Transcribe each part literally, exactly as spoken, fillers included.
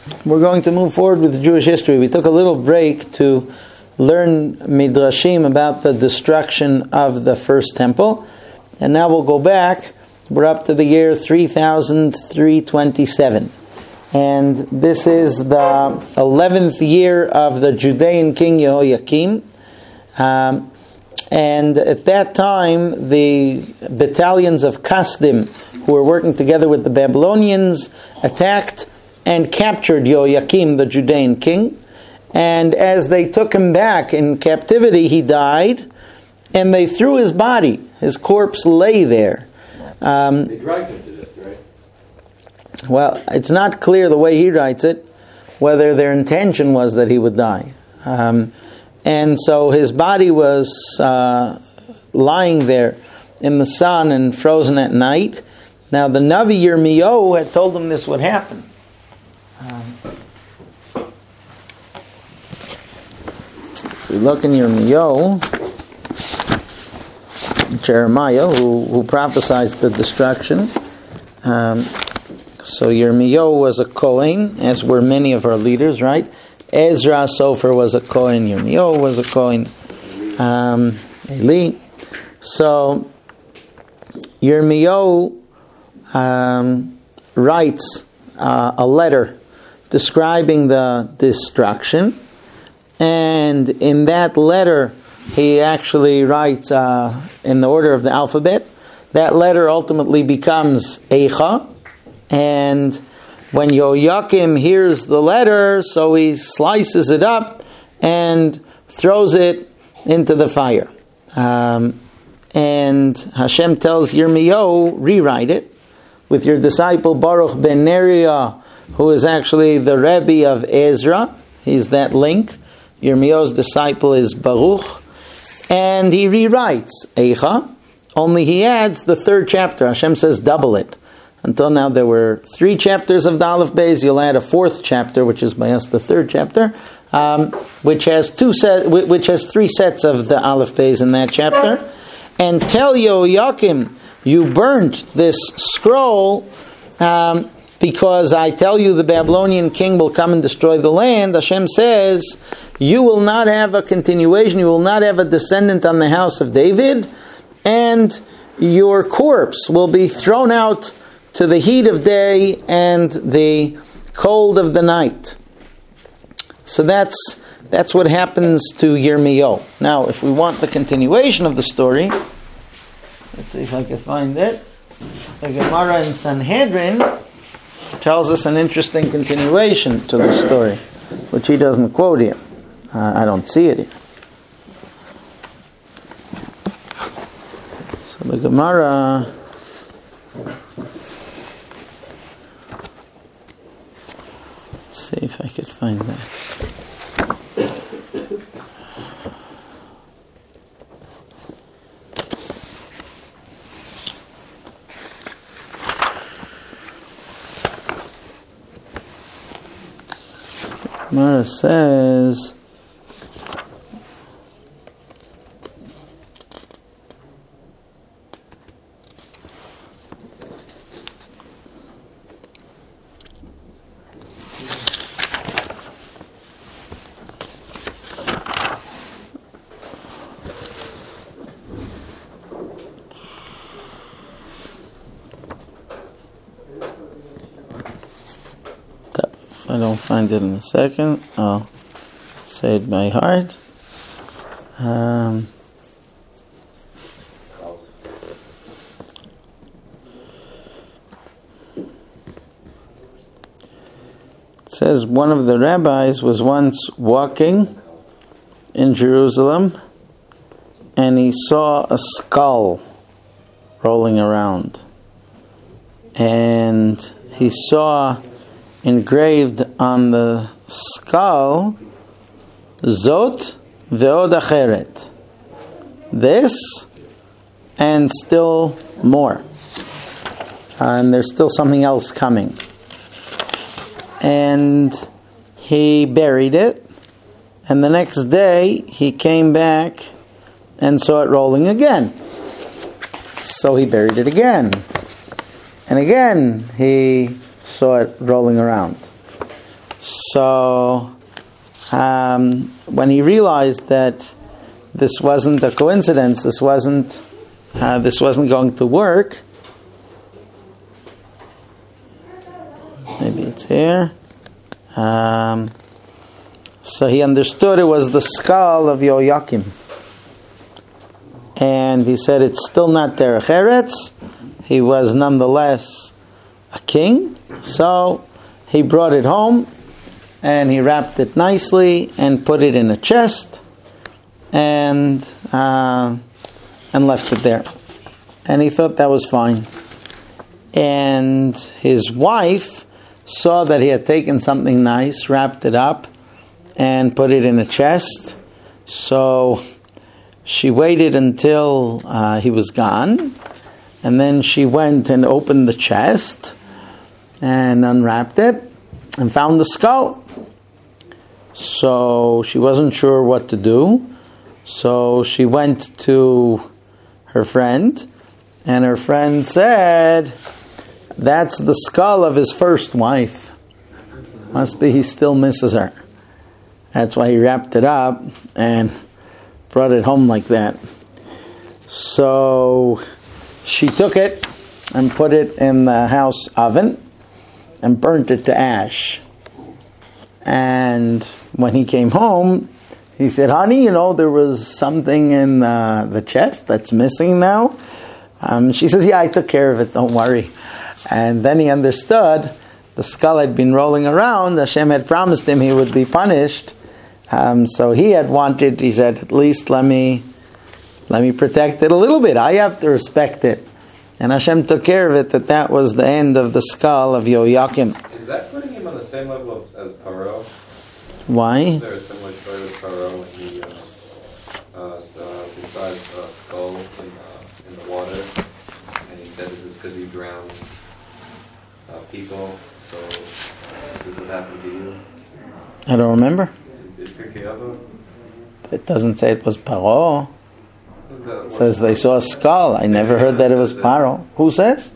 we're going to move forward with Jewish history. We took a little break to learn midrashim about the destruction of the first temple, and now we'll go back. We're up to the year three thousand three hundred twenty-seven, and this is the eleventh year of the Judean king Yehoiakim. Um, and at that time, the battalions of Kasdim, who were working together with the Babylonians, attacked and captured Yehoiakim, the Judean king. And as they took him back in captivity, he died, and they threw his body. His corpse lay there. Um, they dragged him to death, right? Well, it's not clear the way he writes it, whether their intention was that he would die. Um, and so his body was uh, lying there in the sun and frozen at night. Now the Navi Yirmiyahu had told him this would happen. Um, if we look in Yirmiyahu, Jeremiah, who, who prophesied the destruction. Um, so Yirmiyahu was a Kohen, as were many of our leaders, right? Ezra Sofer was a Kohen. Yirmiyahu was a Kohen. Um, Eli. So Yirmiyahu um, writes uh, a letter describing the destruction, and in that letter he actually writes uh, in the order of the alphabet. That letter ultimately becomes Eicha, and when Yehoiakim hears the letter, so he slices it up and throws it into the fire. Um, and Hashem tells Yirmiyahu, rewrite it with your disciple Baruch ben Neriah, who is actually the Rebbe of Ezra. He's that link. Yirmiyahu's disciple is Baruch. And he rewrites Eicha, only he adds the third chapter. Hashem says double it. Until now there were three chapters of the Aleph Beis. You'll add a fourth chapter, which is by us the third chapter, um, which has two set, which has three sets of the Aleph Beis in that chapter. And tell Yehoiakim, you burnt this scroll um, because I tell you the Babylonian king will come and destroy the land. Hashem says, you will not have a continuation, you will not have a descendant on the house of David, and your corpse will be thrown out to the heat of day and the cold of the night. So that's that's what happens to Yirmiyahu. Now, if we want the continuation of the story, let's see if I can find it. The Gemara in Sanhedrin tells us an interesting continuation to the story, which he doesn't quote here. Uh, I don't see it here. So the Gemara... Let's see if I could find that. Gemara says, I don't find it in a second. I'll say it by heart. Um, it says one of the rabbis was once walking in Jerusalem and he saw a skull rolling around. And he saw engraved on the skull, Zot ve'od acheret. This and still more. And there's still something else coming. And he buried it. And the next day he came back and saw it rolling again. So he buried it again. And again he saw it rolling around. So um, when he realized that this wasn't a coincidence, this wasn't uh, this wasn't going to work. Maybe it's here. Um, so he understood it was the skull of Yoyakim. And he said it's still not Derech Eretz. He was nonetheless a king. So he brought it home and he wrapped it nicely and put it in a chest and uh, and left it there. And he thought that was fine. And his wife saw that he had taken something nice, wrapped it up, and put it in a chest. So she waited until uh, he was gone, and then she went and opened the chest and unwrapped it and found the skull. So she wasn't sure what to do. So she went to her friend, and her friend said, "That's the skull of his first wife. Must be he still misses her. That's why he wrapped it up and brought it home like that." So she took it and put it in the house oven and burnt it to ash. And when he came home, he said, "Honey, you know, there was something in uh, the chest that's missing now." Um, she says, "Yeah, I took care of it, don't worry." And then he understood the skull had been rolling around. Hashem had promised him he would be punished. Um, so he had wanted, he said, at least let me let me protect it a little bit. I have to respect it. And Hashem took care of it, that that was the end of the skull of Yoyakim. Is that putting him on the same level of, as Paro? Why? Is there a similar story with Paro when he, uh, uh, so, besides uh, skull in, uh, in the water, and he said this is because he drowned uh, people, so this would happen to you? I don't remember. Is it Pirkei Avot? It doesn't say it was Paro. It says they saw a skull. I never heard that it was Paro. Who says?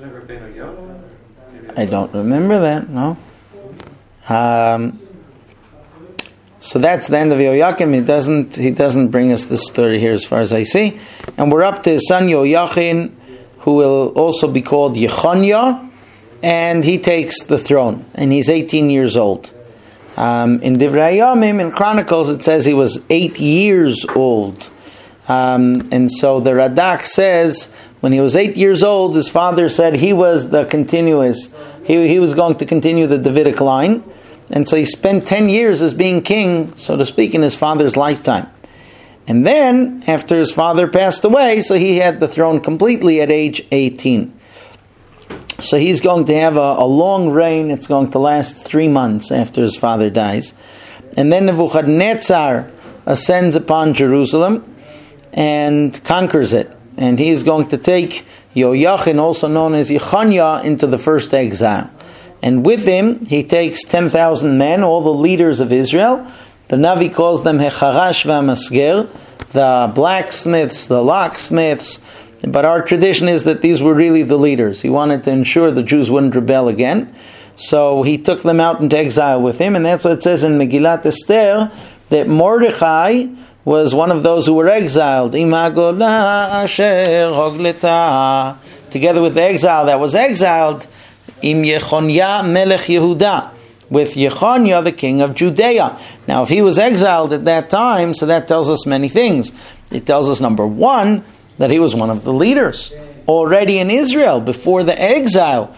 I don't remember that, no. Um, so that's the end of Yoyakim. He doesn't he doesn't bring us this story here as far as I see. And we're up to his son Yoyachin, who will also be called Yechoniah, and he takes the throne. And he's eighteen years old. Um, in Divrei Yomim, in Chronicles, it says he was eight years old. Um, and so the Radak says, when he was eight years old, his father said he was the continuous, he, he was going to continue the Davidic line. And so he spent ten years as being king, so to speak, in his father's lifetime. And then, after his father passed away, so he had the throne completely at age eighteen. So he's going to have a, a long reign. It's going to last three months after his father dies. And then Nebuchadnezzar ascends upon Jerusalem and conquers it. And he is going to take Yoyachin, also known as Yechoniah, into the first exile. And with him, he takes ten thousand men, all the leaders of Israel. The Navi calls them Hecharash v'Amasger, the blacksmiths, the locksmiths. But our tradition is that these were really the leaders. He wanted to ensure the Jews wouldn't rebel again. So he took them out into exile with him. And that's what it says in Megillat Esther, that Mordechai was one of those who were exiled. Imagola asher hogleta. Together with the exile that was exiled, Im Yechoniah melech Yehuda, with Yechoniah, the king of Judea. Now, if he was exiled at that time, so that tells us many things. It tells us, number one, that he was one of the leaders already in Israel before the exile.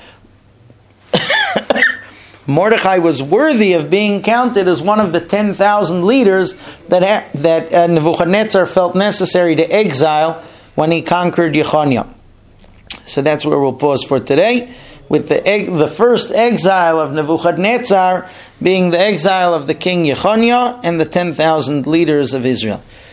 Mordechai was worthy of being counted as one of the ten thousand leaders that ha- that uh, Nebuchadnezzar felt necessary to exile when he conquered Yechoniah. So that's where we'll pause for today, with the eg- the first exile of Nebuchadnezzar being the exile of the king Yechoniah and the ten thousand leaders of Israel.